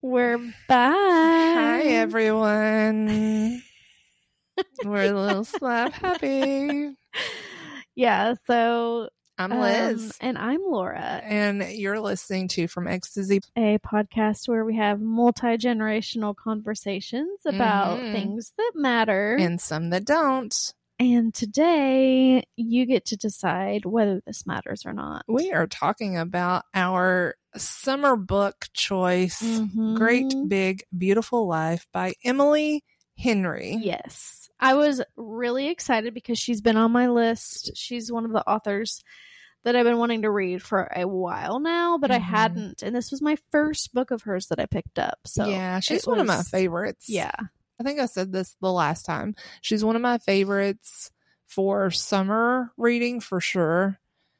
We're back. Hi, everyone. We're a little slap happy. Yeah, so I'm Liz. and I'm Laura. And you're listening to From X to Z, a podcast where we have multi-generational conversations about things that matter. and some that don't. And today, you get to decide whether this matters or not. We are talking about our summer book choice, Great Big Beautiful Life by Emily Henry. Yes. I was really excited because she's been on my list. She's one of the authors that I've been wanting to read for a while now, but I hadn't. And this was my first book of hers that I picked up. So yeah, she's one of my favorites. Yeah. I think I said this the last time. She's one of my favorites for summer reading for sure.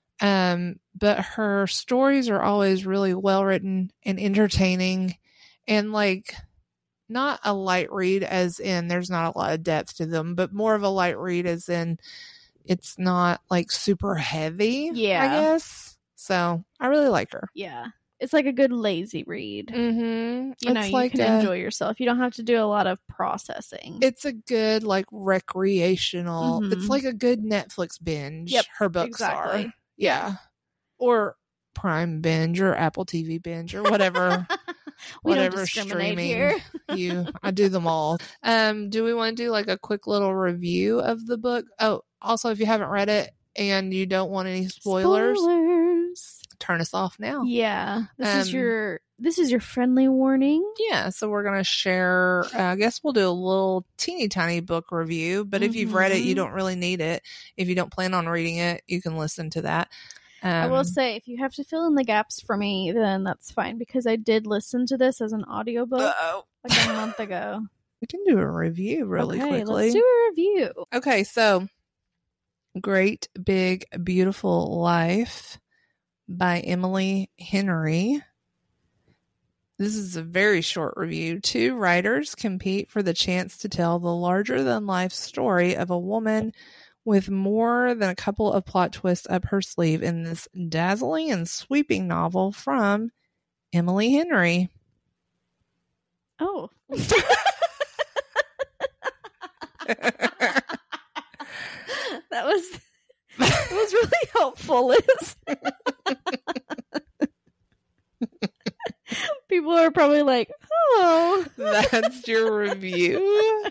But her stories are always really well written and entertaining, and like not a light read as in there's not a lot of depth to them, but more of a light read as in it's not like super heavy. Yeah. I guess. So I really like her. Yeah. It's like a good lazy read. Mm-hmm. You know, you can enjoy yourself. You don't have to do a lot of processing. It's a good like recreational. It's like a good Netflix binge. Yep, her books exactly. are. Yeah. Or Prime binge or Apple TV binge or whatever. We whatever don't discriminate streaming here. I do them all. Do we want to do like a quick little review of the book? Oh, also if you haven't read it and you don't want any spoilers. Turn us off now. Yeah. This is your friendly warning. Yeah, so we're going to share, I guess we'll do a little teeny tiny book review, but if you've read it, you don't really need it. If you don't plan on reading it, you can listen to that. I will say, if you have to fill in the gaps for me, then that's fine, because I did listen to this as an audiobook like a month ago. We can do a review really quickly. Let's do a review. Okay, so Great Big Beautiful Life by Emily Henry. This is a very short review. Two writers compete for the chance to tell the larger-than-life story of a woman with more than a couple of plot twists up her sleeve in this dazzling and sweeping novel from Emily Henry. Oh. That was really helpful, Liz. People are probably like, oh. That's your review?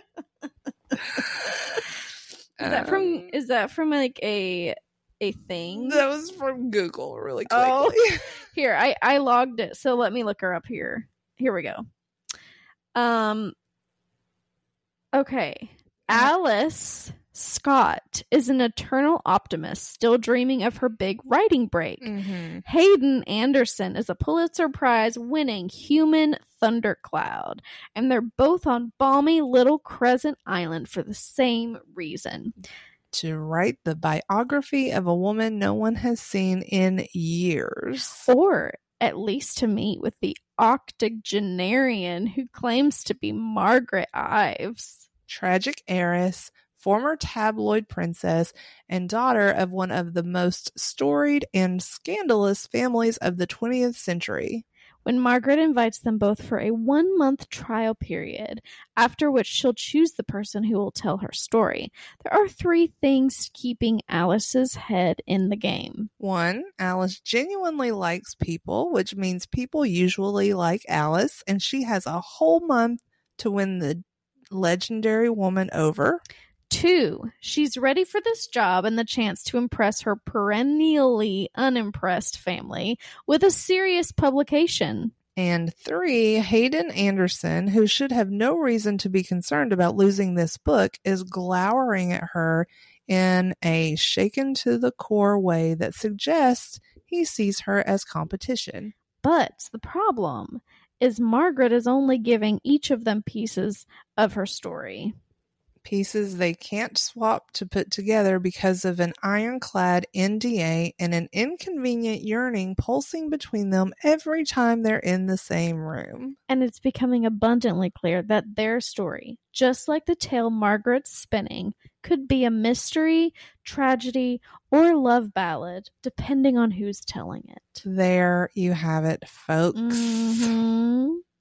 Is that from like a thing? That was from Google really quickly. Oh. Here, I logged it, so let me look her up here. Here we go. Okay. Alice Scott is an eternal optimist, still dreaming of her big writing break. Hayden Anderson is a Pulitzer Prize winning human thundercloud, and they're both on balmy little Crescent Island for the same reason: to write the biography of a woman no one has seen in years. Or at least to meet with the octogenarian who claims to be Margaret Ives. Tragic heiress, former tabloid princess, and daughter of one of the most storied and scandalous families of the 20th century. When Margaret invites them both for a 1-month trial period, after which she'll choose the person who will tell her story, there are 3 things keeping Alice's head in the game. 1, Alice genuinely likes people, which means people usually like Alice, and she has a whole month to win the legendary woman over. 2, she's ready for this job and the chance to impress her perennially unimpressed family with a serious publication. And 3, Hayden Anderson, who should have no reason to be concerned about losing this book, is glowering at her in a shaken to the core way that suggests he sees her as competition. But the problem is Margaret is only giving each of them pieces of her story. Pieces they can't swap to put together because of an ironclad NDA and an inconvenient yearning pulsing between them every time they're in the same room. And it's becoming abundantly clear that their story, just like the tale Margaret's spinning, could be a mystery, tragedy, or love ballad, depending on who's telling it. There you have it, folks.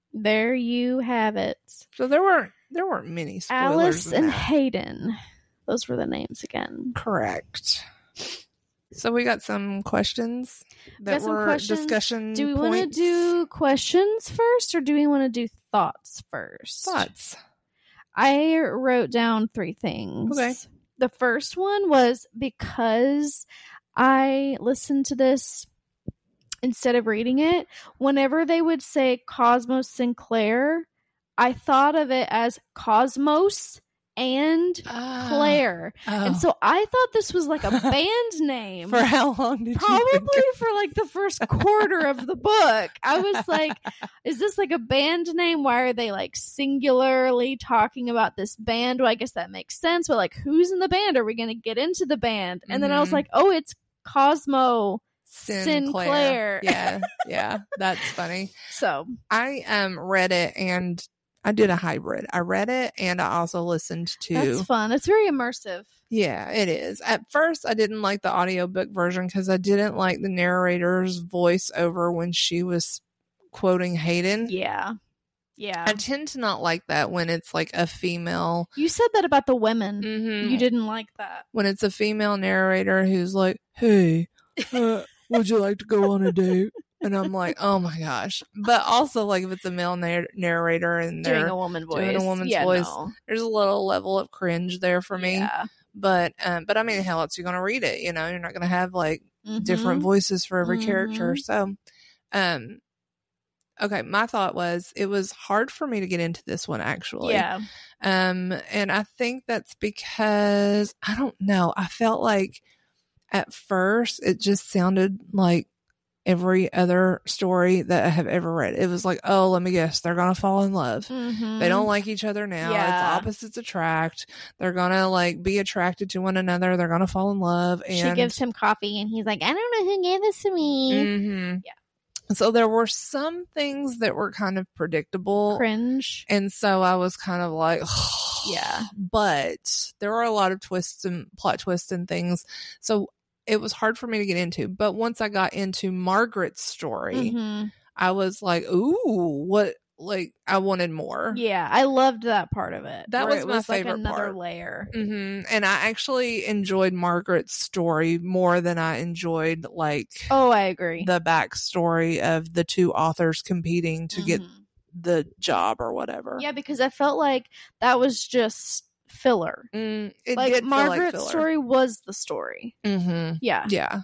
There you have it. So there weren't many spoilers. Alice and that. Hayden. Those were the names again. Correct. So we got some questions that were discussion Do we want to do questions first, or do we want to do thoughts first? Thoughts. I wrote down 3 things. Okay. The first one was because I listened to this instead of reading it. Whenever they would say Cosmos Sinclair, I thought of it as Cosmos and Claire. And so I thought this was like a band name. For how long did you Probably for like the first quarter of the book. I was like, is this like a band name? Why are they like singularly talking about this band? Well, I guess that makes sense. But like, who's in the band? Are we going to get into the band? And then I was like, oh, it's Cosmo Sinclair. Yeah, that's funny. So I read it, and I did a hybrid. I read it and I also listened to. That's fun. It's very immersive. Yeah, it is. At first, I didn't like the audiobook version because I didn't like the narrator's voiceover when she was quoting Hayden. Yeah. I tend to not like that when it's like a female. You said that about the women. Mm-hmm. You didn't like that. When it's a female narrator who's like, hey, would you like to go on a date? And I'm like, oh my gosh. But also, like, if it's a male narrator and they're doing a woman's voice, there's a little level of cringe there for me. Yeah. But I mean, how else are you going to read it? You know, you're not going to have like different voices for every character. So, okay, my thought was it was hard for me to get into this one actually. Yeah. And I think that's because I don't know. I felt like at first it just sounded like every other story that I have ever read. It was like, oh, let me guess, they're gonna fall in love. They don't like each other now. Yeah. It's opposites attract. They're gonna like be attracted to one another. They're gonna fall in love. And she gives him coffee and he's like, I don't know who gave this to me. Yeah. So there were some things that were kind of predictable. Cringe. And so I was kind of like, yeah. But there were a lot of twists and plot twists and things. So it was hard for me to get into. But once I got into Margaret's story, I was like, ooh, what? Like, I wanted more. Yeah, I loved that part of it. That was my favorite like another part. layer. And I actually enjoyed Margaret's story more than I enjoyed, like, I agree, the backstory of the 2 authors competing to get the job or whatever. Yeah, because I felt like that was just filler. It like did Margaret's feel like story was the story. Yeah.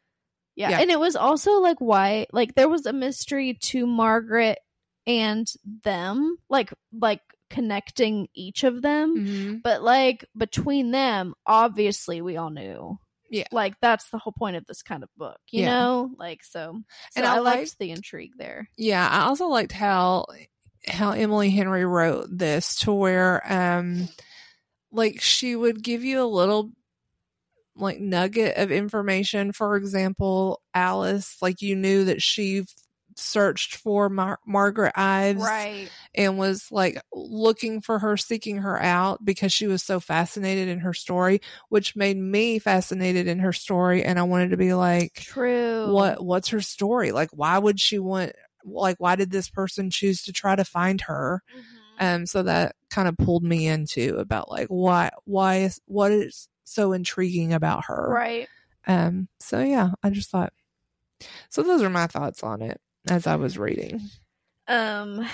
And it was also like why, like, there was a mystery to Margaret and them, like connecting each of them, but like between them, obviously we all knew. Yeah, like that's the whole point of this kind of book, you know. Like so and I liked the intrigue there. Yeah, I also liked how Emily Henry wrote this to where like she would give you a little like nugget of information. For example, Alice, like you knew that she searched for Margaret Ives, right, and was like looking for her, seeking her out because she was so fascinated in her story, which made me fascinated in her story, and I wanted to be like, true, what's her story? Like, why would she want, like, why did this person choose to try to find her? So that kind of pulled me into about like what is so intriguing about her, right? So yeah, I just thought, so those are my thoughts on it as I was reading. Yeah.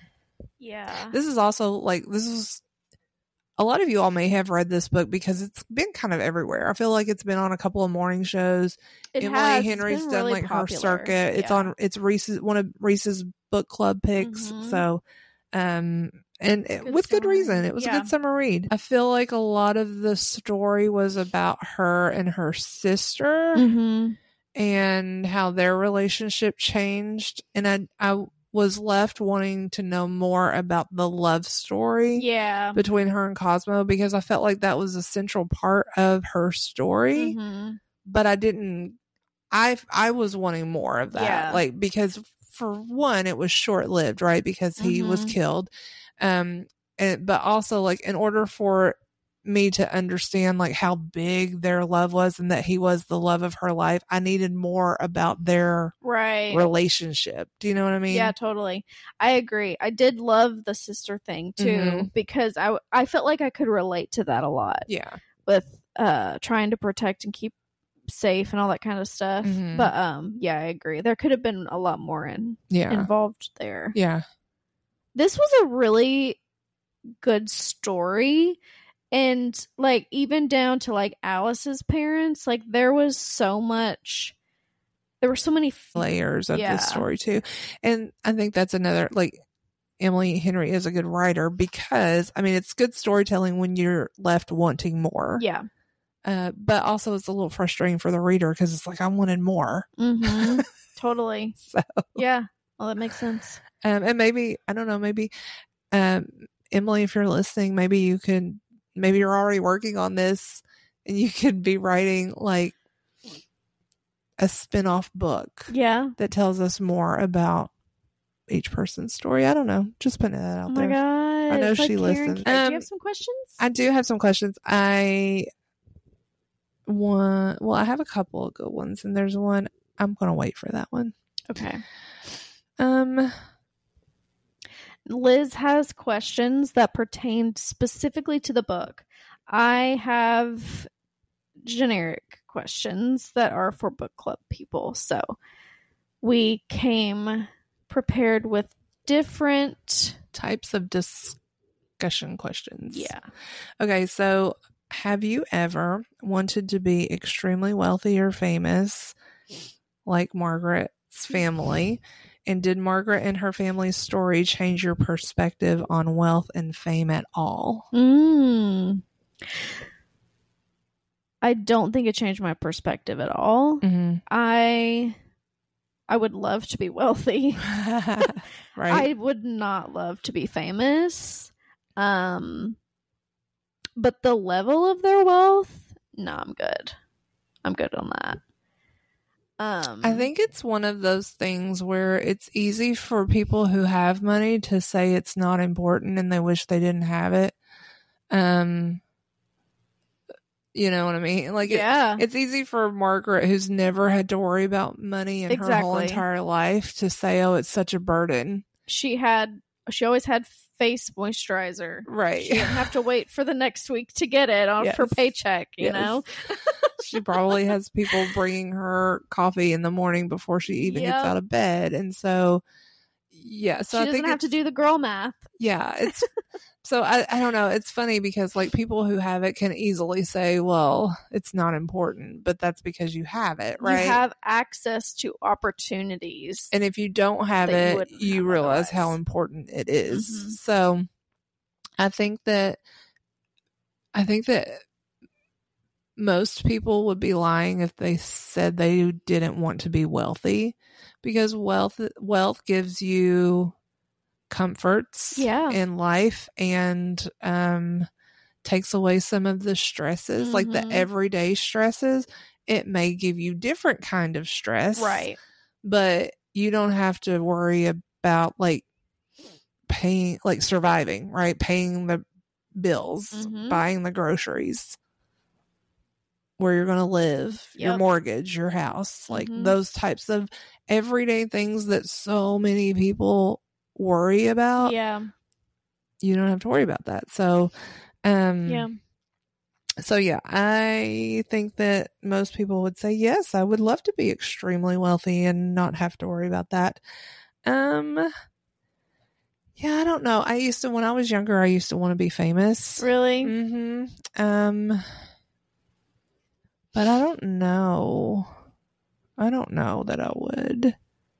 This is also like, this is, a lot of you all may have read this book because it's been kind of everywhere. I feel like it's been on a couple of morning shows. Emily Henry's done really like popular. Her circuit. It's on, it's Reese's, one of Reese's book club picks. So, and with good reason. It was a good summer read. I feel like a lot of the story was about her and her sister. And how their relationship changed. And I was left wanting to know more about the love story between her and Cosmo, because I felt like that was a central part of her story. But I was wanting more of that. Like, because for one, it was short-lived, right? Because he was killed. But also, like, in order for me to understand like how big their love was and that he was the love of her life. I needed more about their relationship. Do you know what I mean? Yeah, totally. I agree. I did love the sister thing too, because I felt like I could relate to that a lot. Yeah. With trying to protect and keep safe and all that kind of stuff. But yeah, I agree. There could have been a lot more involved there. Yeah. This was a really good story, and like even down to like Alice's parents, like there were so many layers of this story too. And I think that's another, like, Emily Henry is a good writer because I mean it's good storytelling when you're left wanting more. Yeah. But also it's a little frustrating for the reader because it's like I wanted more. Totally. So yeah, well, that makes sense. And maybe, I don't know, maybe Emily, if you're listening, maybe you're already working on this and you could be writing like a spin-off book. Yeah. That tells us more about each person's story. I don't know. Just putting that out there. Oh my God. I know she listens. Do you have some questions? I do have some questions. I have a couple of good ones, and there's one I'm going to wait for that one. Okay. Liz has questions that pertain specifically to the book. I have generic questions that are for book club people. So we came prepared with different types of discussion questions. Yeah. Okay, so have you ever wanted to be extremely wealthy or famous like Margaret's family? And did Margaret and her family's story change your perspective on wealth and fame at all? I don't think it changed my perspective at all. I would love to be wealthy. Right. I would not love to be famous. But the level of their wealth, no, I'm good. I'm good on that. I think it's one of those things where it's easy for people who have money to say it's not important and they wish they didn't have it. You know what I mean? Like, it's easy for Margaret, who's never had to worry about money in her whole entire life, to say, oh, it's such a burden. She always had face moisturizer. Right. She didn't have to wait for the next week to get it on her paycheck, you know? She probably has people bringing her coffee in the morning before she even gets out of bed. And so, yeah. So she doesn't have to do the girl math. Yeah. It's so I don't know. It's funny because like people who have it can easily say, well, it's not important, but that's because you have it, right? You have access to opportunities. And if you don't have it, you realize how important it is. So I think that most people would be lying if they said they didn't want to be wealthy, because wealth gives you comforts in life and takes away some of the stresses, like the everyday stresses. It may give you different kind of stress, right? But you don't have to worry about like paying, like surviving, right? Paying the bills, buying the groceries, where you're going to live, your mortgage, your house, like those types of everyday things that so many people worry about. Yeah. You don't have to worry about that. So, So yeah, I think that most people would say, yes, I would love to be extremely wealthy and not have to worry about that. Yeah, I don't know. When I was younger, I used to want to be famous. Really? But I don't know. I don't know that I would.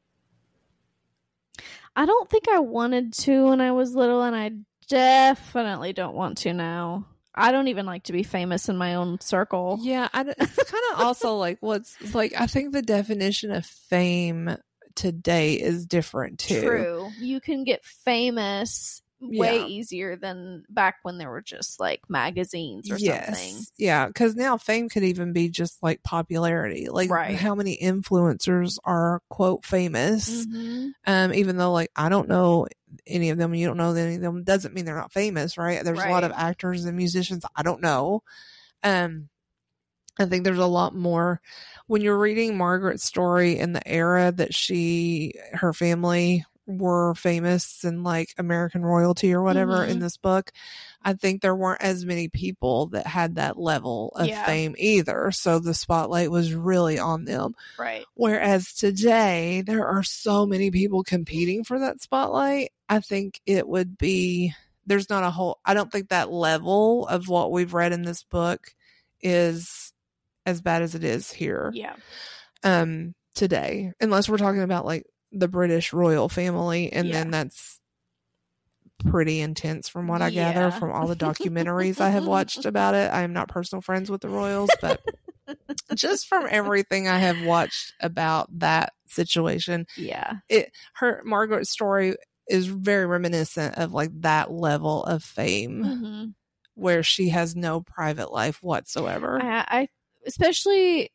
I don't think I wanted to when I was little, and I definitely don't want to now. I don't even like to be famous in my own circle. Yeah, it's kind of also like I think the definition of fame today is different too. True. You can get famous way easier than back when there were just like magazines or something. Yeah, because now fame could even be just like popularity. Like how many influencers are quote famous. Even though like I don't know any of them, you don't know any of them, doesn't mean they're not famous, right? There's a lot of actors and musicians I don't know. I think there's a lot more when you're reading Margaret's story in the era that her family were famous and like American royalty or whatever in this book. I think there weren't as many people that had that level of fame either. So the spotlight was really on them. Right. Whereas today there are so many people competing for that spotlight. I think it would be, I don't think that level of what we've read in this book is as bad as it is here. Yeah. Today, unless we're talking about like the British royal family, and then that's pretty intense from what I gather from all the documentaries I have watched about it. I am not personal friends with the royals, but just from everything I have watched about that situation, Margaret's story is very reminiscent of like that level of fame where she has no private life whatsoever. I especially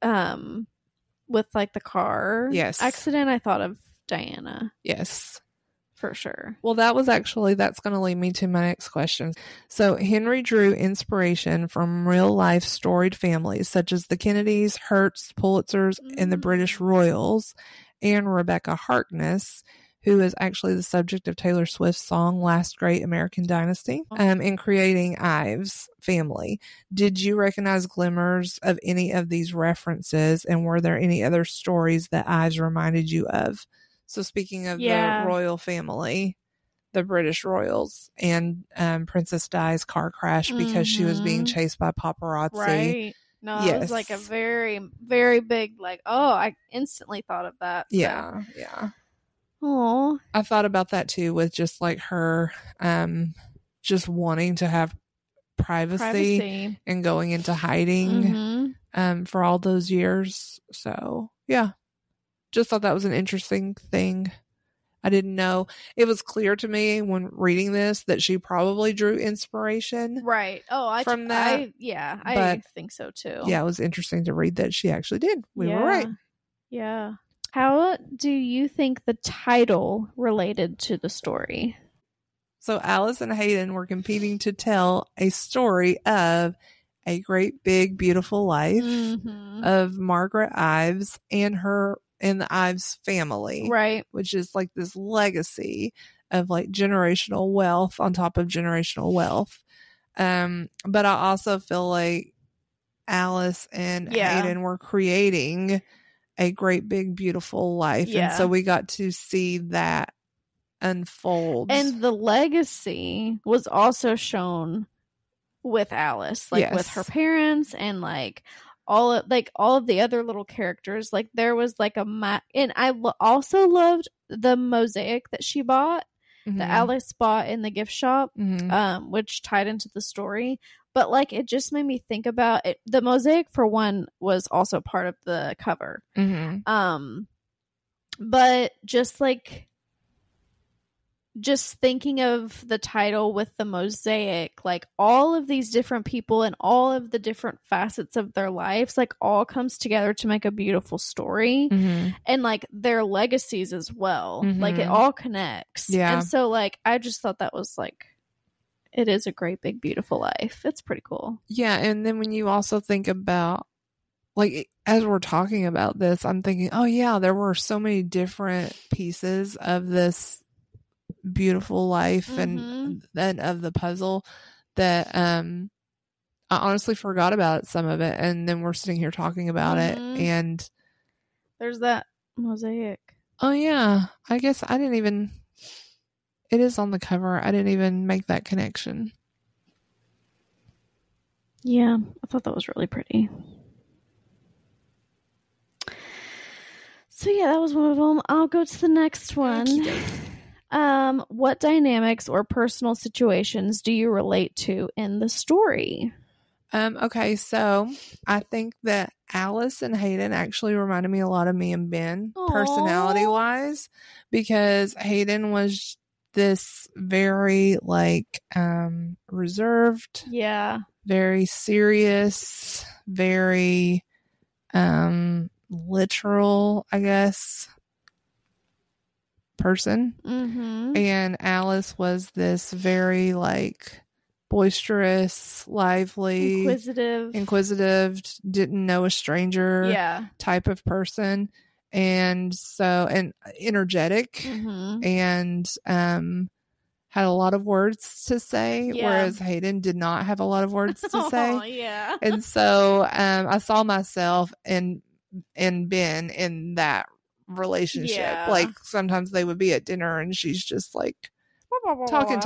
with like the car accident, I thought of Diana. Yes. For sure. Well, that's going to lead me to my next question. So Henry drew inspiration from real life storied families such as the Kennedys, Hertz, Pulitzers, and the British royals, and Rebecca Harkness, who is actually the subject of Taylor Swift's song Last Great American Dynasty, in creating Ives' family. Did you recognize glimmers of any of these references, and were there any other stories that Ives reminded you of? So speaking of the royal family, the British royals, and Princess Di's car crash because she was being chased by paparazzi. Right. No, it was like a very, very big, like, I instantly thought of that. So. Yeah. Oh, I thought about that too, with just like her just wanting to have privacy and going into hiding for all those years. So yeah, just thought that was an interesting thing. I didn't know. It was clear to me when reading this that she probably drew inspiration from that. I think so too. Yeah, it was interesting to read that she actually did. We were right. Yeah. How do you think the title related to the story? So Alice and Hayden were competing to tell a story of a great, big, beautiful life of Margaret Ives and the Ives family. Right. Which is like this legacy of like generational wealth on top of generational wealth. But I also feel like Alice and Hayden were creating a great, big, beautiful life. And so we got to see that unfold. And the legacy was also shown with Alice, like with her parents and like all of the other little characters. Like there was like and I also loved the mosaic that she bought, that Alice bought in the gift shop, which tied into the story. But like it just made me think about it. The mosaic, for one, was also part of the cover. But just thinking of the title with the mosaic, like all of these different people and all of the different facets of their lives, like all comes together to make a beautiful story. And like their legacies as well, like it all connects. And so like I just thought that was like, it is a great, big, beautiful life. It's pretty cool. Yeah. And then when you also think about, like, as we're talking about this, I'm thinking, oh yeah, there were so many different pieces of this beautiful life and then of the puzzle that I honestly forgot about some of it. And then we're sitting here talking about it. And there's that mosaic. Oh yeah. I guess I didn't even... It is on the cover. I didn't even make that connection. Yeah, I thought that was really pretty. So yeah, that was one of them. I'll go to the next one. What dynamics or personal situations do you relate to in the story? Okay, so I think that Alice and Hayden actually reminded me a lot of me and Ben, personality-wise, because Hayden was this very like reserved, Yeah. very serious, very literal, I guess, person. Mm-hmm. And Alice was this very like boisterous, lively, inquisitive, didn't know a stranger type of person. And so, and energetic, mm-hmm. and had a lot of words to say, whereas Hayden did not have a lot of words to say. Yeah. And so I saw myself and Ben in that relationship. Yeah. Like sometimes they would be at dinner and she's just like talking,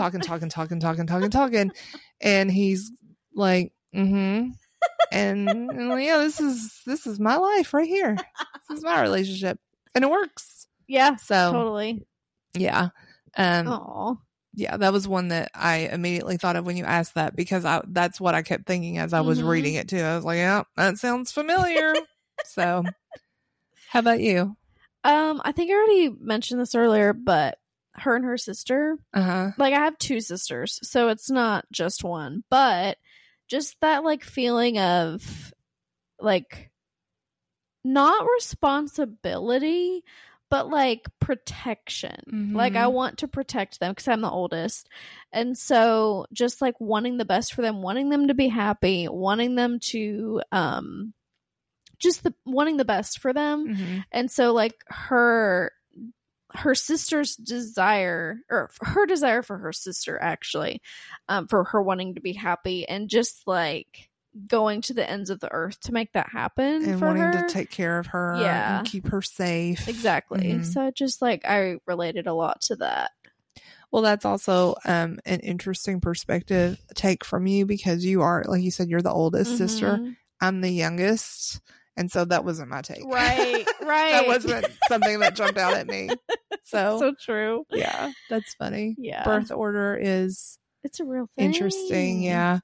and he's like, mm-hmm. And yeah, this is my life right here. This is my relationship, and it works. Yeah, so totally. Yeah. Aww. Yeah, that was one that I immediately thought of when you asked that, because that's what I kept thinking as I was reading it too. I was like, yeah, that sounds familiar. So, how about you? I think I already mentioned this earlier, but her and her sister, like I have two sisters, so it's not just one, but just that like feeling of like not responsibility, but like protection. Mm-hmm. Like I want to protect them because I'm the oldest. And so just like wanting the best for them, wanting them to be happy, wanting them to wanting the best for them. Mm-hmm. And so like her sister's desire, or her desire for her sister actually, for her wanting to be happy and just like going to the ends of the earth to make that happen, and for wanting her to take care of her and keep her safe. Exactly. So just like I related a lot to that. Well, that's also an interesting perspective take from you, because you are, like you said, you're the oldest sister. I'm the youngest. And so that wasn't my take. Right. That wasn't something that jumped out at me. So true. Yeah, that's funny. Yeah. Birth order it's a real thing. Interesting. Yeah.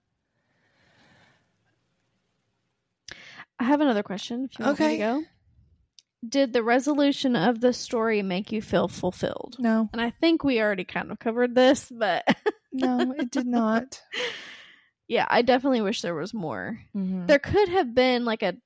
I have another question if you want me to go. Did the resolution of the story make you feel fulfilled? No. And I think we already kind of covered this, but no, it did not. Yeah, I definitely wish there was more. Mm-hmm. There could have been like a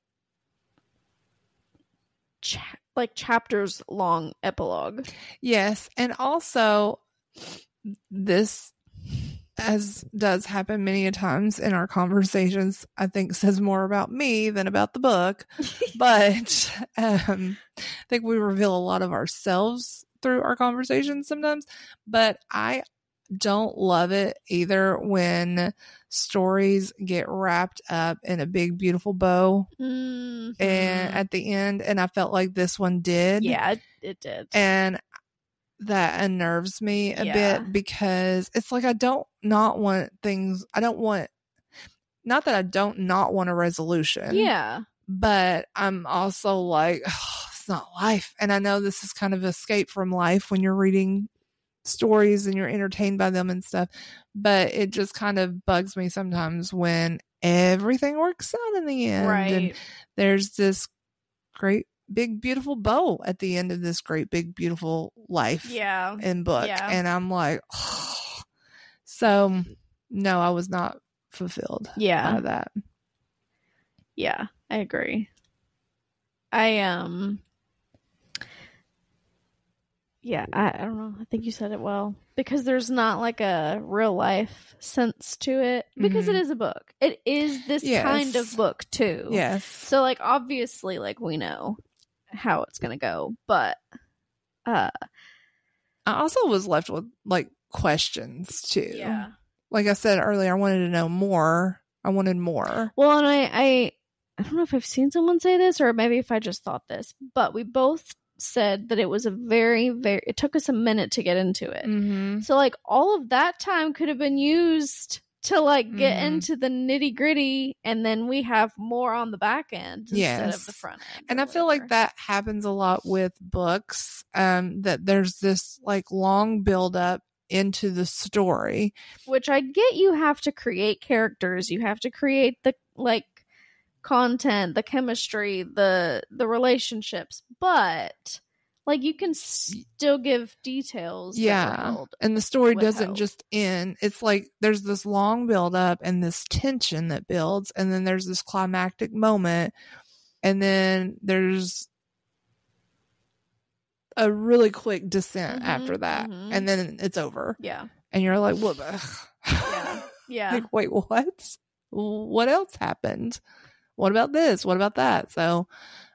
chapters long epilogue. Yes, and also this, as does happen many a times in our conversations, I think says more about me than about the book. But I think we reveal a lot of ourselves through our conversations sometimes. But I don't love it either when stories get wrapped up in a big beautiful bow and at the end, and I felt like this one did. Yeah, it did. And that unnerves me a bit, because it's like I don't not want a resolution. Yeah. But I'm also like, oh, it's not life. And I know this is kind of escape from life when you're reading stories and you're entertained by them and stuff, but it just kind of bugs me sometimes when everything works out in the end. Right. And there's this great big beautiful bow at the end of this great big beautiful life and book. And I'm like, oh. So no, I was not fulfilled by that. Yeah, I agree. I don't know. I think you said it well, because there's not like a real life sense to it, because it is a book. It is this kind of book too. Yes. So like obviously like we know how it's going to go, but I also was left with like questions too. Yeah. Like I said earlier, I wanted to know more. I wanted more. Well, and I don't know if I've seen someone say this, or maybe if I just thought this, but we both said that it was a very, it took us a minute to get into it. So like all of that time could have been used to like get into the nitty gritty, and then we have more on the back end instead of the front end. And I feel like that happens a lot with books, that there's this like long build up into the story, which I get. You have to create characters, you have to create the like content, the chemistry, the relationships, but Like, you can still give details. Yeah. And the story doesn't just end. It's like there's this long build up and this tension that builds. And then there's this climactic moment. And then there's a really quick descent after that. And then it's over. Yeah. And you're like, what? Yeah. Like, wait, what? What else happened? What about this? What about that? So,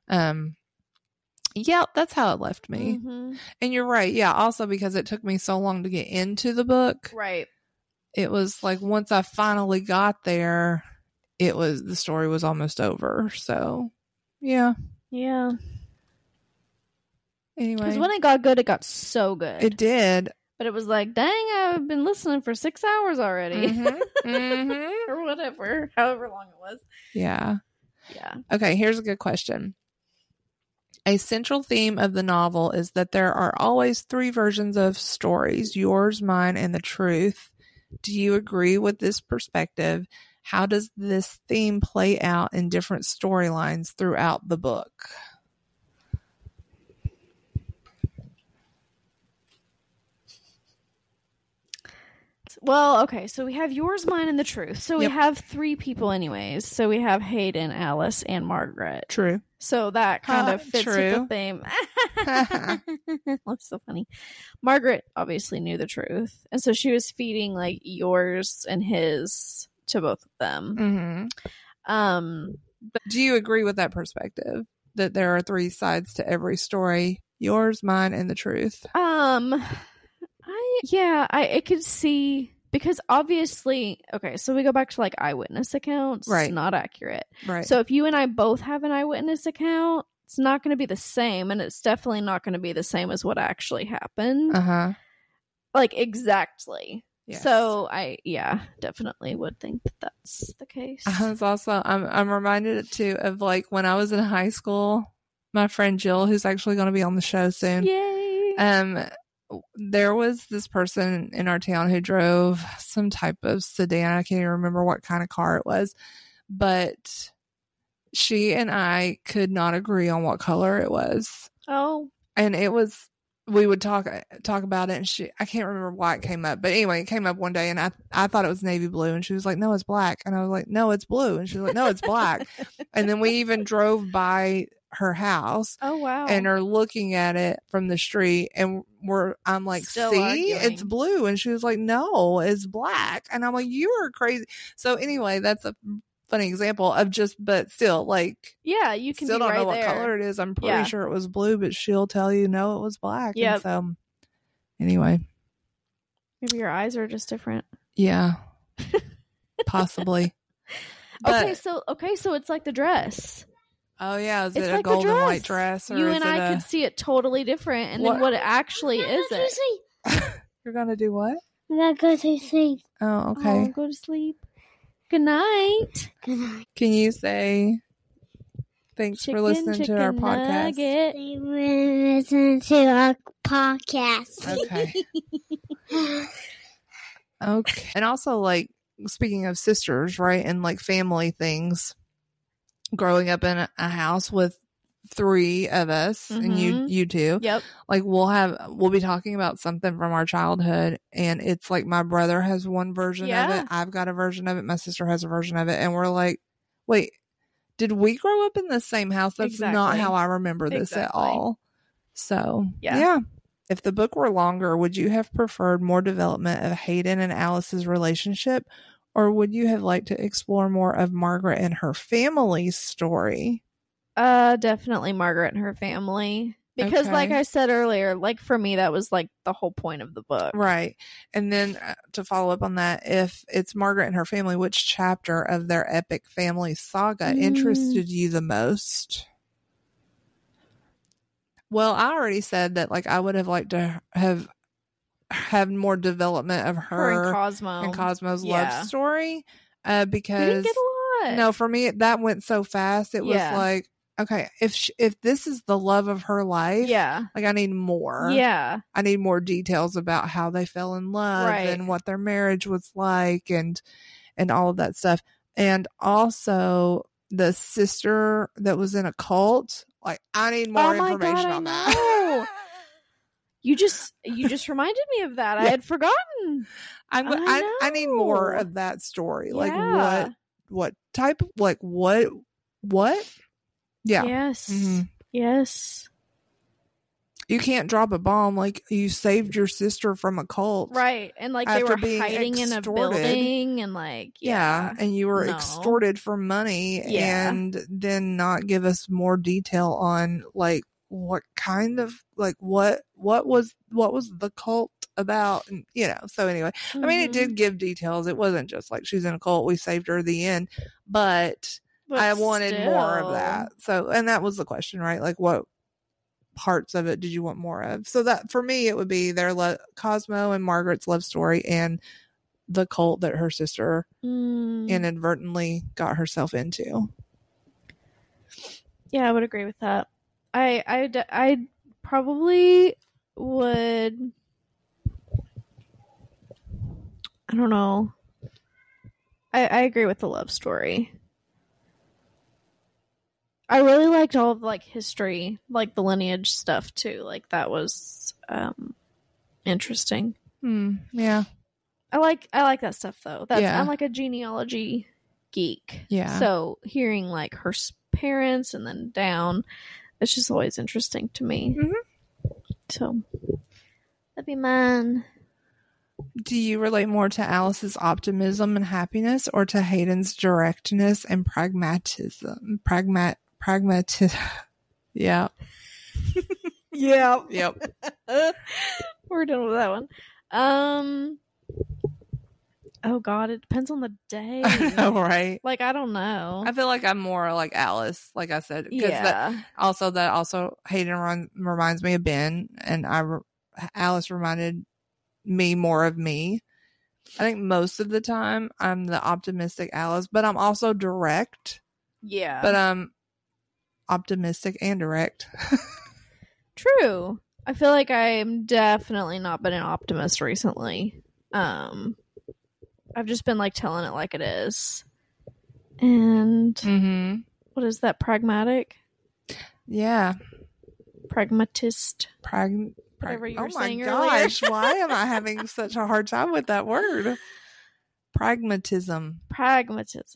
yeah, that's how it left me. And you're right. Yeah. Also because it took me so long to get into the book. Right. It was like once I finally got there, the story was almost over. So, yeah. Yeah. Anyway. Because when it got good, it got so good. It did. But it was like, dang, I've been listening for 6 hours already. Or whatever. However long it was. Yeah. Yeah. Okay, here's a good question. A central theme of the novel is that there are always 3 versions of stories, yours, mine, and the truth. Do you agree with this perspective? How does this theme play out in different storylines throughout the book? Well, okay, so we have yours, mine, and the truth. So we have 3 people anyways. So we have Hayden, Alice, and Margaret. True. So that kind of fits with the theme. That's so funny. Margaret obviously knew the truth. And so she was feeding like yours and his to both of them. But do you agree with that perspective? That there are 3 sides to every story? Yours, mine, and the truth. I could see, because obviously, okay, so we go back to like eyewitness accounts. Right. Not accurate. Right. So if you and I both have an eyewitness account, it's not going to be the same, and it's definitely not going to be the same as what actually happened. Like, exactly. Yes. So I definitely would think that that's the case. I was also, I'm reminded too of like when I was in high school, my friend Jill, who's actually going to be on the show soon. Yay. There was this person in our town who drove some type of sedan. I can't even remember what kind of car it was, but she and I could not agree on what color it was. Oh. And it was, we would talk about it, and I can't remember why it came up, but anyway, it came up one day, and I thought it was navy blue, and she was like, no, it's black. And I was like, no, it's blue. And she was like, no, it's black. And then we even drove by her house. Oh, wow. And are looking at it from the street, and I'm like, still see, arguing. It's blue. And she was like, no, it's black. And I'm like, you are crazy. So anyway, that's a funny example of but still, like, yeah, you can still be don't right know what there. color it is. I'm pretty sure it was blue, but she'll tell you no, it was black. Yeah. And so anyway, maybe your eyes are just different. Yeah, possibly. Okay, so it's like the dress. Oh yeah, is it's it like a golden white dress? Or you is and I could see it totally different, and then what it actually isn't. You're gonna do what? I'm gonna go to sleep. Oh, okay. Oh, go to sleep. Good night. Good night. Can you say thanks for listening to our podcast? Thanks for listening to our podcast. Okay. Okay. And also, like, speaking of sisters, right, and like family things, growing up in a house with 3 of us, and you two, yep, like we'll be talking about something from our childhood, and it's like my brother has one version of it, I've got a version of it, my sister has a version of it, and we're like, wait, did we grow up in the same house? That's not how I remember this at all. So yeah. If the book were longer, would you have preferred more development of Hayden and Alice's relationship, or would you have liked to explore more of Margaret and her family's story? Definitely Margaret and her family. Because like I said earlier, like for me, that was like the whole point of the book. Right. And then to follow up on that, if it's Margaret and her family, which chapter of their epic family saga interested you the most? Well, I already said that, like, I would have liked to have more development of her and Cosmo's love story, because we didn't get a lot. No, for me that went so fast. It was like, okay, if this is the love of her life, like, I need more. I need more details about how they fell in love and what their marriage was like, and all of that stuff, and also the sister that was in a cult. Like, I need more information on that. You just reminded me of that. I had forgotten. I need more of that story. Yeah. Like what type of, like what? Yeah. Yes. Mm-hmm. Yes. You can't drop a bomb like you saved your sister from a cult. Right. And like they after were being hiding in a extorted. building and like, Yeah. And you were No. extorted for money and then not give us more detail on like what kind of, like what was the cult about, and so anyway, I mean, it did give details. It wasn't just like she's in a cult, we saved her at the end, but I wanted more of that. So, and that was the question, right? Like what parts of it did you want more of? So that for me, it would be their Cosmo and Margaret's love story and the cult that her sister inadvertently got herself into. Yeah, I would agree with that. I probably would. I don't know. I agree with the love story. I really liked all of like history, like the lineage stuff too. Like that was interesting. Yeah. I like that stuff though. Yeah. I'm like a genealogy geek. Yeah. So hearing like her parents and then down, it's just always interesting to me. Mm-hmm. So that'd be mine. Do you relate more to Alice's optimism and happiness or to Hayden's directness and pragmatism? Yeah. Yeah. Yep. We're done with that one. Oh God, it depends on the day. All right. Like, I don't know. I feel like I'm more like Alice, like I said. Yeah. That also Hayden reminds me of Ben, and Alice reminded me more of me. I think most of the time I'm the optimistic Alice, but I'm also direct. Yeah. But I'm optimistic and direct. True. I feel like I'm definitely not been an optimist recently. I've just been like telling it like it is. And what is that? Pragmatic? Yeah. Pragmatist. Whatever you were saying earlier. Oh my gosh, why am I having such a hard time with that word? Pragmatism. Pragmatic.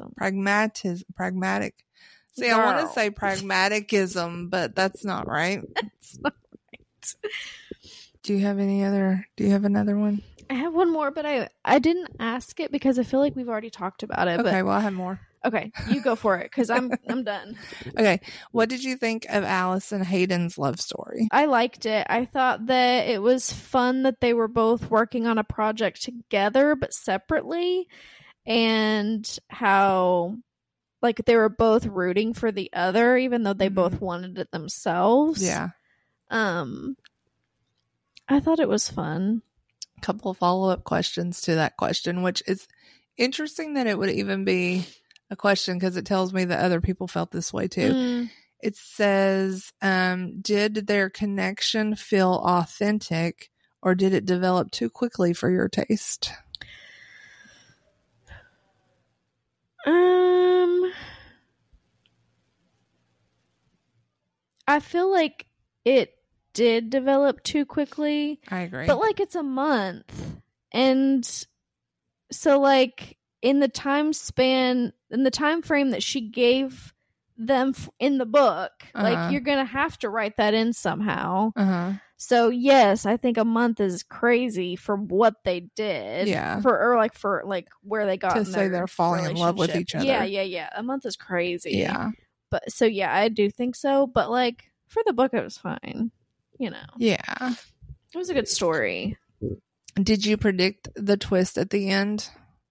See, I want to say pragmaticism, but that's not right. That's not right. Do you have another one? I have one more, but I didn't ask it because I feel like we've already talked about it. Okay, well, I have more. Okay, you go for it because I'm done. Okay, what did you think of Alice and Hayden's love story? I liked it. I thought that it was fun that they were both working on a project together but separately, and how like they were both rooting for the other even though they both wanted it themselves. Yeah. I thought it was fun. A couple of follow-up questions to that question, which is interesting that it would even be a question because it tells me that other people felt this way too. It says, did their connection feel authentic or did it develop too quickly for your taste? I feel like it did develop too quickly. I agree. But like it's a month. And so like in the time frame that she gave them in the book, like you're going to have to write that in somehow. So yes, I think a month is crazy for what they did. Yeah. For where they got to say they're falling in love with each other. Yeah. A month is crazy. Yeah. But so yeah, I do think so. But like for the book, it was fine. Yeah. It was a good story. Did you predict the twist at the end?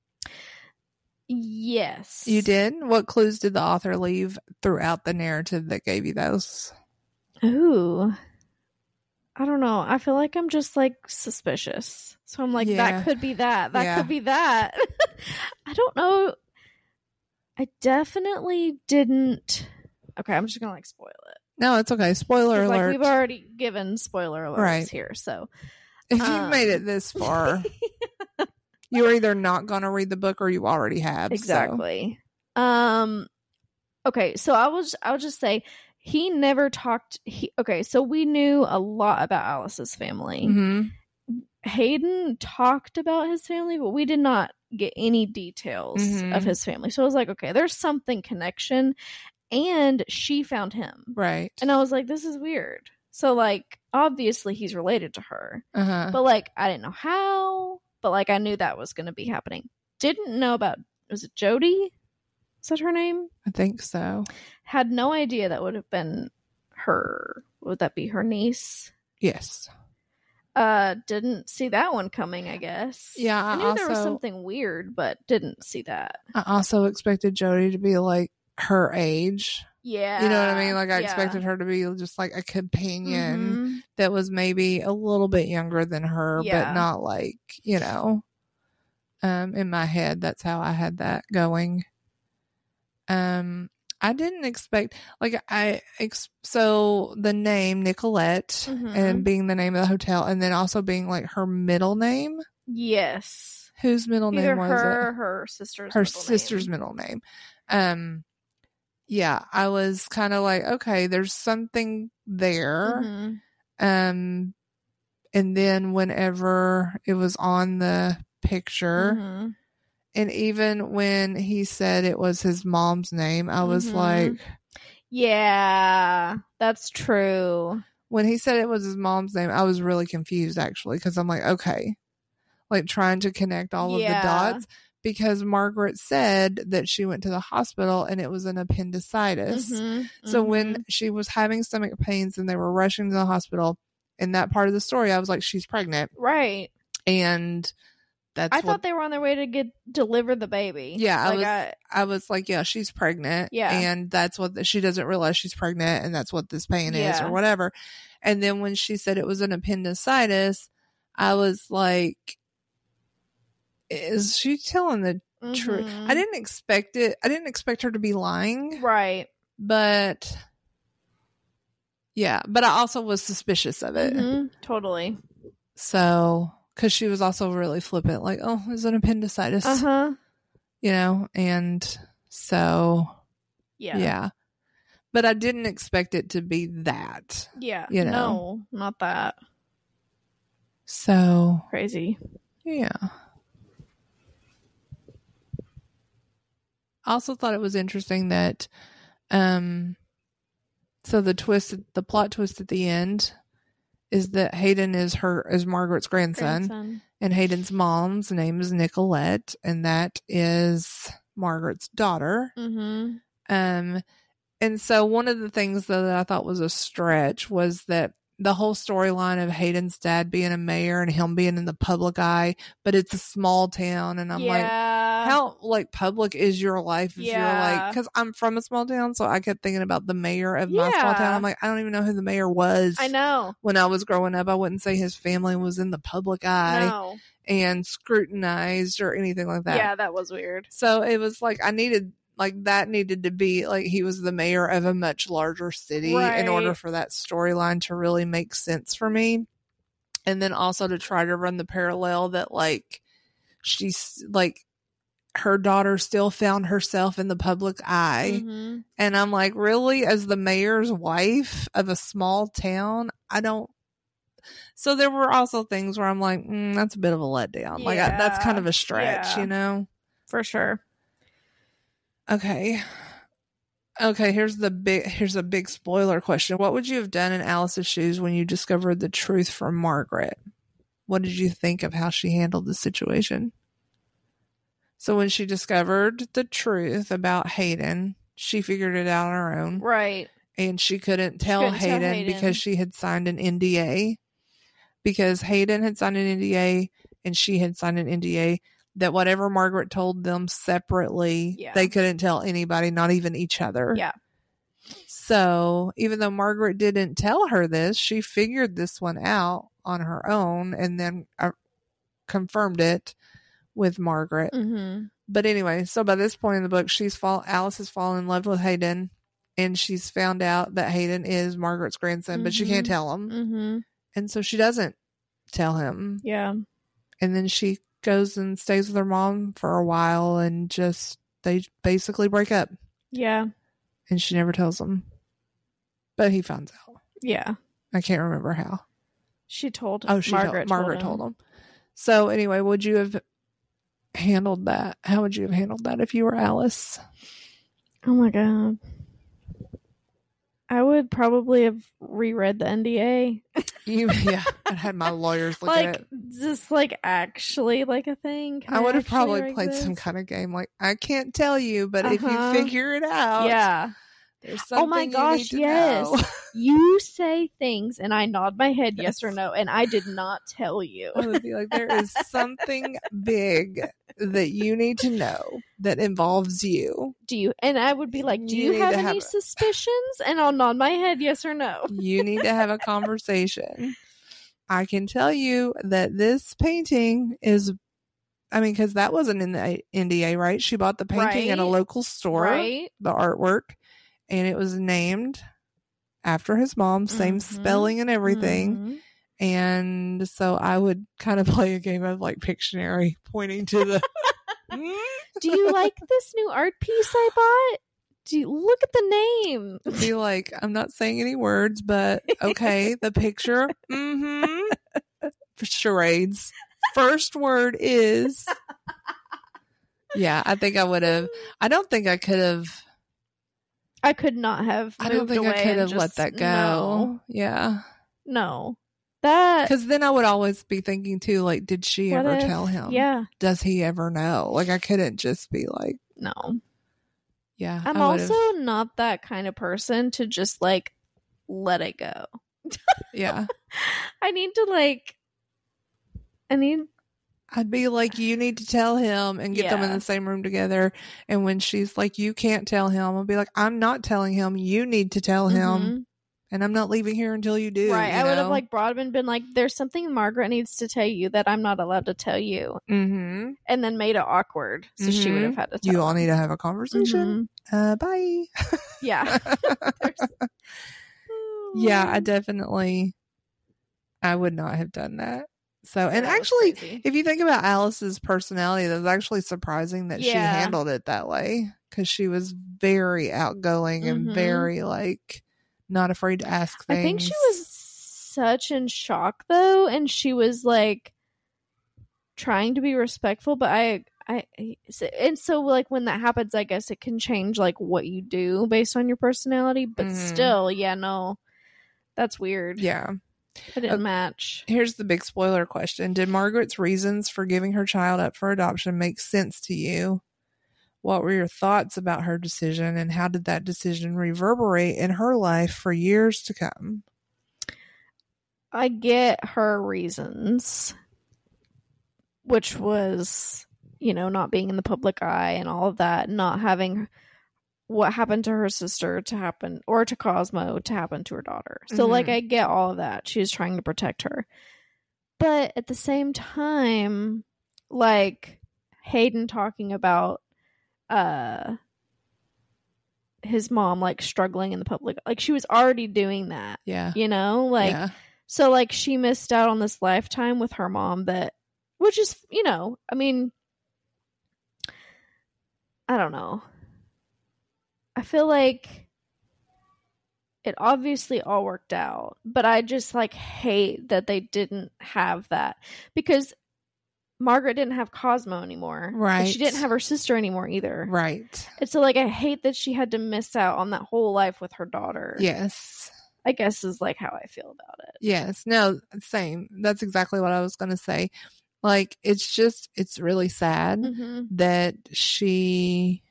Yes. You did? What clues did the author leave throughout the narrative that gave you those? Ooh. I don't know. I feel like I'm just like suspicious. So I'm like, that could be that. That could be that. I don't know. I definitely didn't. Okay, I'm just going to like spoil it. No, it's okay. Spoiler alert. Like we've already given spoiler alerts here. So if you've made it this far, you're either not going to read the book or you already have. Exactly. So. Okay, so I'll just say he never talked. Okay, so we knew a lot about Alice's family. Mm-hmm. Hayden talked about his family, but we did not get any details of his family. So I was like, okay, there's something connection. And she found him. Right. And I was like, this is weird. So, like, obviously he's related to her. Uh-huh. But, like, I didn't know how. But, like, I knew that was going to be happening. Didn't know about, was it Jody? Is that her name? I think so. Had no idea that would have been her. Would that be her niece? Yes. Didn't see that one coming, I guess. Yeah, I knew there was something weird, but didn't see that. I also expected Jody to be like her age. Yeah. You know what I mean? Like I expected her to be just like a companion that was maybe a little bit younger than her, but not like, you know, in my head, that's how I had that going. I didn't expect, like, so the name Nicolette and being the name of the hotel, and then also being like her middle name. Yes. Whose middle name was it? Her sister's middle name. Yeah, I was kind of like, okay, there's something there. And then whenever it was on the picture, and even when he said it was his mom's name, I was like, yeah, that's true. When he said it was his mom's name, I was really confused actually, because I'm like, okay, like trying to connect all of the dots, because Margaret said that she went to the hospital and it was an appendicitis. So when she was having stomach pains and they were rushing to the hospital, in that part of the story, I was like, she's pregnant. Right. And I thought they were on their way to deliver the baby. Yeah, I was like, yeah, she's pregnant. Yeah. And that's what she doesn't realize she's pregnant, and that's what this pain is or whatever. And then when she said it was an appendicitis, I was like, is she telling the truth? I didn't expect it. I didn't expect her to be lying. Right. But yeah, but I also was suspicious of it. Totally. So, because she was also really flippant, like, oh, it's an appendicitis. You know, and so, yeah. But I didn't expect it to be that. Yeah. You know? No, not that. So. Crazy. Yeah. I also thought it was interesting that, so the plot twist at the end is that Hayden is Margaret's grandson, and Hayden's mom's name is Nicolette, and that is Margaret's daughter. And so one of the things that I thought was a stretch was that the whole storyline of Hayden's dad being a mayor and him being in the public eye, but it's a small town, and I'm like, how like public is your life if you're like, because I'm from a small town, so I kept thinking about the mayor of my small town. I'm like, I don't even know who the mayor was. I know. When I was growing up, I wouldn't say his family was in the public eye and scrutinized or anything like that. Yeah, that was weird. So it was like that needed to be like he was the mayor of a much larger city in order for that storyline to really make sense for me. And then also to try to run the parallel that like she's like her daughter still found herself in the public eye. And I'm like, really? As the mayor's wife of a small town? So there were also things where I'm like, that's a bit of a letdown. Like that's kind of a stretch, you know? For sure. Okay, here's a big spoiler question. What would you have done in Alice's shoes when you discovered the truth from Margaret? What did you think of how she handled the situation? So when she discovered the truth about Hayden, she figured it out on her own. Right. And she couldn't tell Hayden because she had signed an NDA. Because Hayden had signed an NDA and she had signed an NDA that whatever Margaret told them separately, they couldn't tell anybody, not even each other. Yeah. So even though Margaret didn't tell her this, she figured this one out on her own and then confirmed it with Margaret. But anyway, so by this point in the book, Alice has fallen in love with Hayden, and she's found out that Hayden is Margaret's grandson, but she can't tell him. And so she doesn't tell him. Yeah. And then she goes and stays with her mom for a while, and they basically break up. Yeah. And she never tells him. But he finds out. Yeah. I can't remember how. She told Margaret told him. So anyway, would you have handled that? How would you have handled that if you were Alice? Oh my God. I would probably have reread the NDA. Yeah, I had my lawyers look at it. Just like actually like a thing. I would have probably played some kind of game like, I can't tell you, but if you figure it out. Yeah. There's something oh my gosh, yes. You say things and I nod my head yes or no, and I did not tell you. I would be like, there is something big that you need to know that involves you. Do you? And I would be like, do you have any suspicions? And I'll nod my head yes or no. You need to have a conversation. I can tell you that this painting is, I mean, because that wasn't in the NDA, right? She bought the painting at a local store, the artwork. And it was named after his mom, same spelling and everything. And so I would kind of play a game of like Pictionary, pointing to the. Do you like this new art piece I bought? Do you look at the name? Be like, I'm not saying any words, but okay, the picture. Charades. First word is. Yeah, I think I would have. I don't think I could have. I could not have. I don't think I could have let that go. No. Yeah. No. That. Because then I would always be thinking too, like, did she ever tell him? Yeah. Does he ever know? Like, I couldn't just be like, no. Yeah. I'm also not that kind of person to just like let it go. Yeah. I need to I'd be like, you need to tell him and get them in the same room together. And when she's like, you can't tell him, I'll be like, I'm not telling him. You need to tell him. And I'm not leaving here until you do. Right. I would have like brought him and been like, there's something Margaret needs to tell you that I'm not allowed to tell you. And then made it awkward. So she would have had to tell you all need to have a conversation. Bye. Yeah. Yeah, I would not have done that. So, and actually, if you think about Alice's personality, that's actually surprising that she handled it that way, because she was very outgoing and very like not afraid to ask things. I think she was such in shock though, and she was like trying to be respectful, but and so like when that happens, I guess it can change like what you do based on your personality, but still, yeah, no, that's weird. Yeah. It didn't match. Here's the big spoiler question. Did Margaret's reasons for giving her child up for adoption make sense to you? What were your thoughts about her decision, and how did that decision reverberate in her life for years to come? I get her reasons, which was, not being in the public eye and all of that, not having what happened to her sister to happen, or to Cosmo to happen to her daughter. So like, I get all of that. She's trying to protect her. But at the same time, like Hayden talking about his mom like struggling in the public, like she was already doing that. Yeah. So like she missed out on this lifetime with her mom which is, I mean, I don't know. I feel like it obviously all worked out, but I just like hate that they didn't have that, because Margaret didn't have Cosmo anymore. Right. She didn't have her sister anymore either. Right. And so like I hate that she had to miss out on that whole life with her daughter. Yes. I guess is like how I feel about it. Yes. No, same. That's exactly what I was going to say. Like, it's really sad that she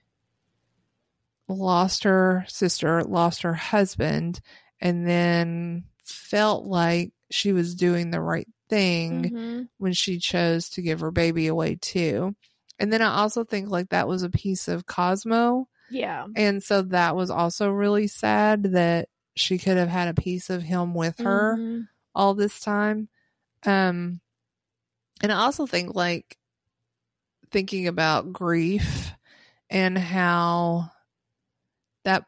lost her sister, lost her husband, and then felt like she was doing the right thing when she chose to give her baby away too. And then I also think like that was a piece of Cosmo. Yeah. And so that was also really sad that she could have had a piece of him with her all this time. And I also think like thinking about grief and how that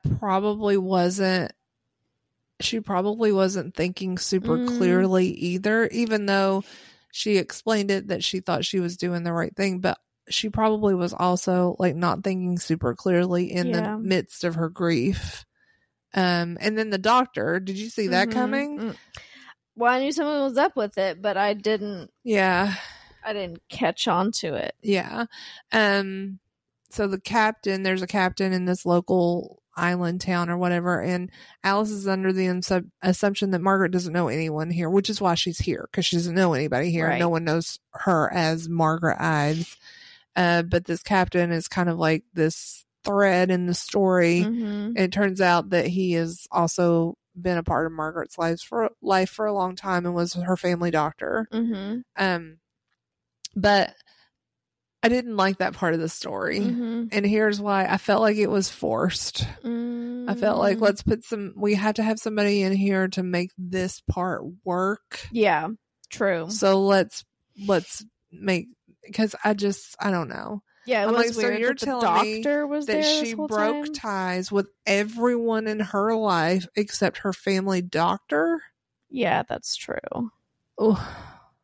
she probably wasn't thinking super clearly either, even though she explained it that she thought she was doing the right thing, but she probably was also like not thinking super clearly in the midst of her grief. And then the doctor, did you see that coming? Well, I knew someone was up with it, but I didn't catch on to it. Yeah. So there's a captain in this local island town or whatever, and Alice is under the assumption that Margaret doesn't know anyone here, which is why she's here, because she doesn't know anybody here. Right. No one knows her as Margaret Ives. But this captain is kind of like this thread in the story. Mm-hmm. It turns out that he has also been a part of Margaret's life for a long time and was her family doctor. Mm-hmm. But I didn't like that part of the story. Mm-hmm. And here's why. I felt like it was forced. I felt like we had to have somebody in here to make this part work. Yeah, true. So let's make, because I don't know. Yeah, it was weird. So you're telling me that she broke ties with everyone in her life except her family doctor? Yeah, that's true. Oh.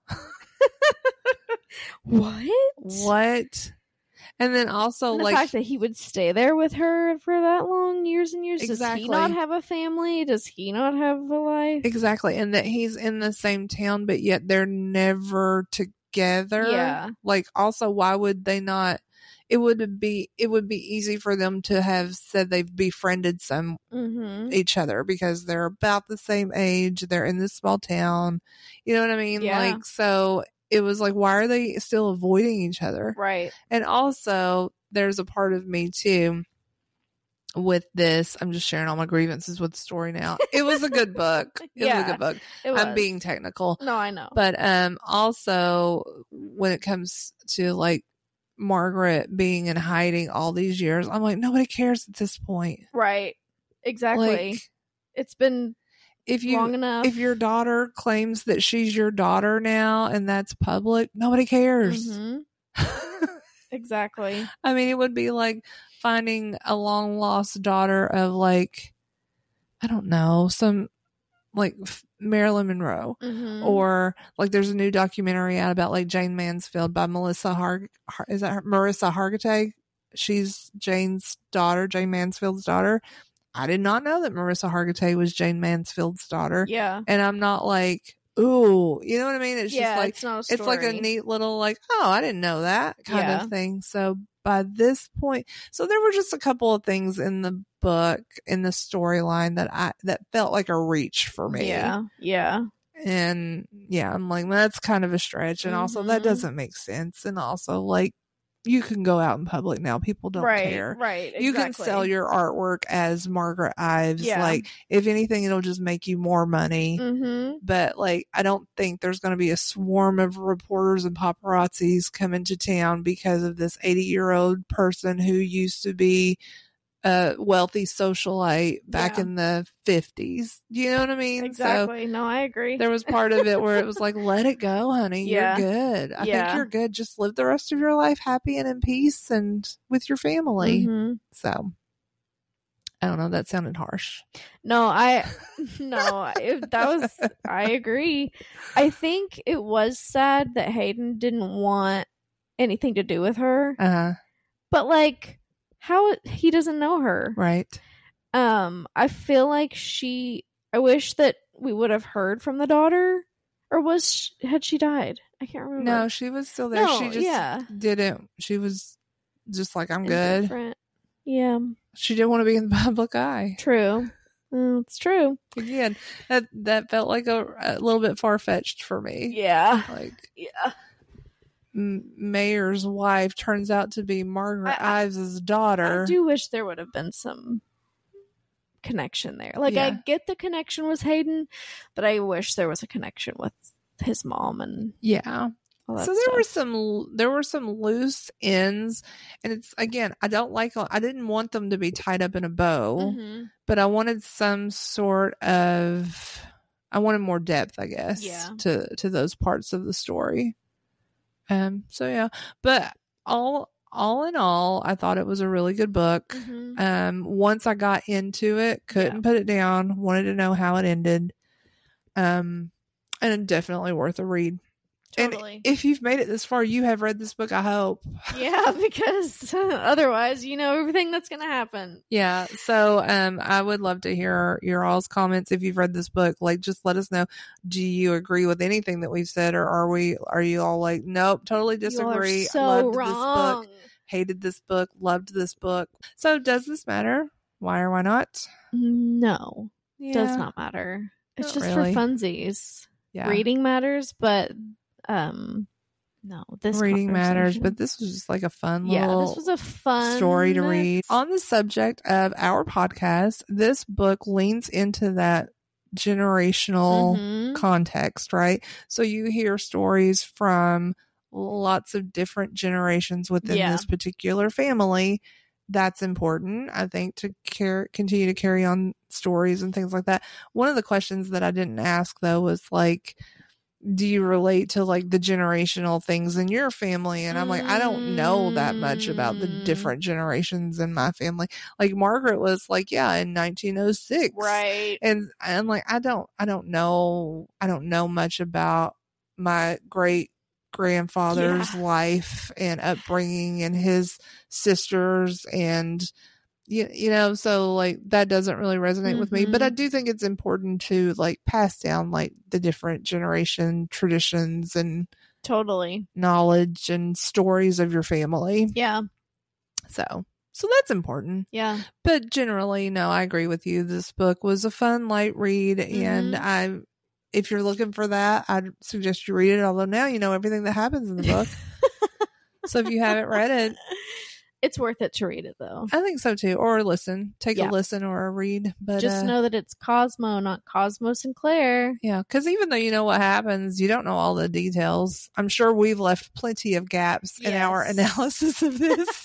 What? And then also, and the fact that he would stay there with her for that long, years and years. Exactly. Does he not have a family? Does he not have a life? Exactly. And that he's in the same town, but yet they're never together. Yeah. Like, also, why would they not? It would be easy for them to have said they've befriended each other because they're about the same age. They're in this small town. You know what I mean? Yeah. Like, so it was like, why are they still avoiding each other? Right. And also, there's a part of me too with this. I'm just sharing all my grievances with the story now. It was a good book. It was a good book. I'm being technical. No, I know. But also, when it comes to like Margaret being in hiding all these years, I'm like, nobody cares at this point. Right. Exactly. Like, it's been long enough. If your daughter claims that she's your daughter now and that's public, nobody cares. Mm-hmm. Exactly. I mean, it would be like finding a long lost daughter of like, I don't know, some like Marilyn Monroe, or like there's a new documentary out about like Jane Mansfield by Marissa Hargitay. She's Jane's daughter, Jane Mansfield's daughter. I did not know that Marissa Hargitay was Jane Mansfield's daughter. Yeah. And I'm not like, ooh, you know what I mean? It's just like, it's not a story. It's like a neat little like, oh, I didn't know that kind of thing. So by this point, so there were just a couple of things in the book, in the storyline that felt like a reach for me. Yeah. Yeah. And yeah, I'm like, well, that's kind of a stretch. And also that doesn't make sense. And also like, you can go out in public now. People don't care. Right. Exactly. You can sell your artwork as Margaret Ives. Yeah. Like, if anything, it'll just make you more money. Mm-hmm. But like, I don't think there's going to be a swarm of reporters and paparazzis coming to town because of this 80-year-old person who used to be a wealthy socialite back in the 50s. You know what I mean? Exactly. So, no, I agree. There was part of it where it was like, let it go, honey. You're good. I think you're good. Just live the rest of your life happy and in peace and with your family. Mm-hmm. So, I don't know. That sounded harsh. No, I agree. I think it was sad that Hayden didn't want anything to do with her. Uh-huh. But like, how he doesn't know her, right? I feel like I wish that we would have heard from the daughter, or had she died? I can't remember. No, she was still there. No, she just didn't. She was just like, I'm good. Yeah, she didn't want to be in the public eye. True, it's true. Again, that felt like a little bit far fetched for me. Yeah, like Mayor's wife turns out to be Margaret Ives' daughter. I do wish there would have been some connection there. Like, I get the connection was Hayden, but I wish there was a connection with his mom and all that stuff. There were some loose ends, and it's, again, I didn't want them to be tied up in a bow, but I wanted I wanted more depth, I guess, to those parts of the story. But all in all, I thought it was a really good book. Once I got into it, couldn't put it down, wanted to know how it ended. And definitely worth a read. Totally. And if you've made it this far, you have read this book, I hope. Yeah, because otherwise, you know everything that's going to happen. Yeah. So I would love to hear your all's comments if you've read this book. Like, just let us know. Do you agree with anything that we've said, or are you all like, nope, totally disagree. You are so loved wrong. this book, hated this book, loved this book. So does this matter? Why or why not? No, Yeah. does not matter. It's Not just really. for funsies. Yeah. Reading matters, but no, this Reading matters, conversation- but this was just like a fun yeah, little this was a fun story to read. On the subject of our podcast, this book leans into that generational Mhm. context, right? So you hear stories from lots of different generations within Yeah. this particular family. That's important, I think, to continue to carry on stories and things like that. One of the questions that I didn't ask, though, was like, do you relate to like the generational things in your family? And I'm like, I don't know that much about the different generations in my family. Like Margaret was like, yeah, in 1906. Right. And I'm like, I don't know much about my great grandfather's life and upbringing and his sisters, and you know, so like that doesn't really resonate with me, but I do think it's important to like pass down like the different generation traditions and Totally. knowledge and stories of your family. Yeah. So that's important. Yeah. But generally, no, I agree with you. This book was a fun, light read, and if you're looking for that, I'd suggest you read it, although now you know everything that happens in the book. So if you haven't read it, it's worth it to read it, though. I think so too. Or listen. Take a listen or a read. But just know that it's Cosmo, not Cosmo Sinclair. Yeah, because even though you know what happens, you don't know all the details. I'm sure we've left plenty of gaps in our analysis of this.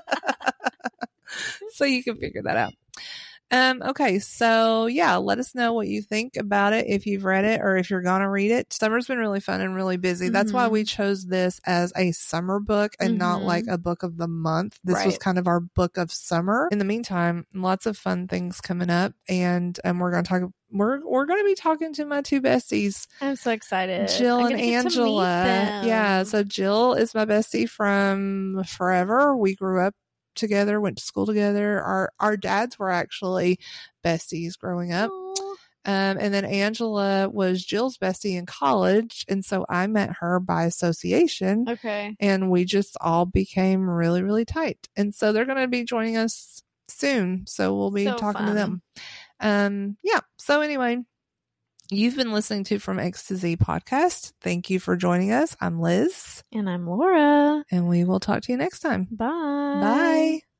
So you can figure that out. Okay, so yeah, let us know what you think about it if you've read it or if you're gonna read it. Summer's been really fun and really busy. That's why we chose this as a summer book and not like a book of the month. This was kind of our book of summer. In the meantime, lots of fun things coming up, and we're gonna be talking to my two besties. I'm so excited. Jill and Angela. Yeah, so Jill is my bestie from forever. We grew up together, went to school together. Our dads were actually besties growing up. And then Angela was Jill's bestie in college, and so I met her by association. Okay. And we just all became really, really tight. And so they're going to be joining us soon. So we'll be talking to them. Yeah. So anyway, you've been listening to From X to Z podcast. Thank you for joining us. I'm Liz. And I'm Laura. And we will talk to you next time. Bye. Bye.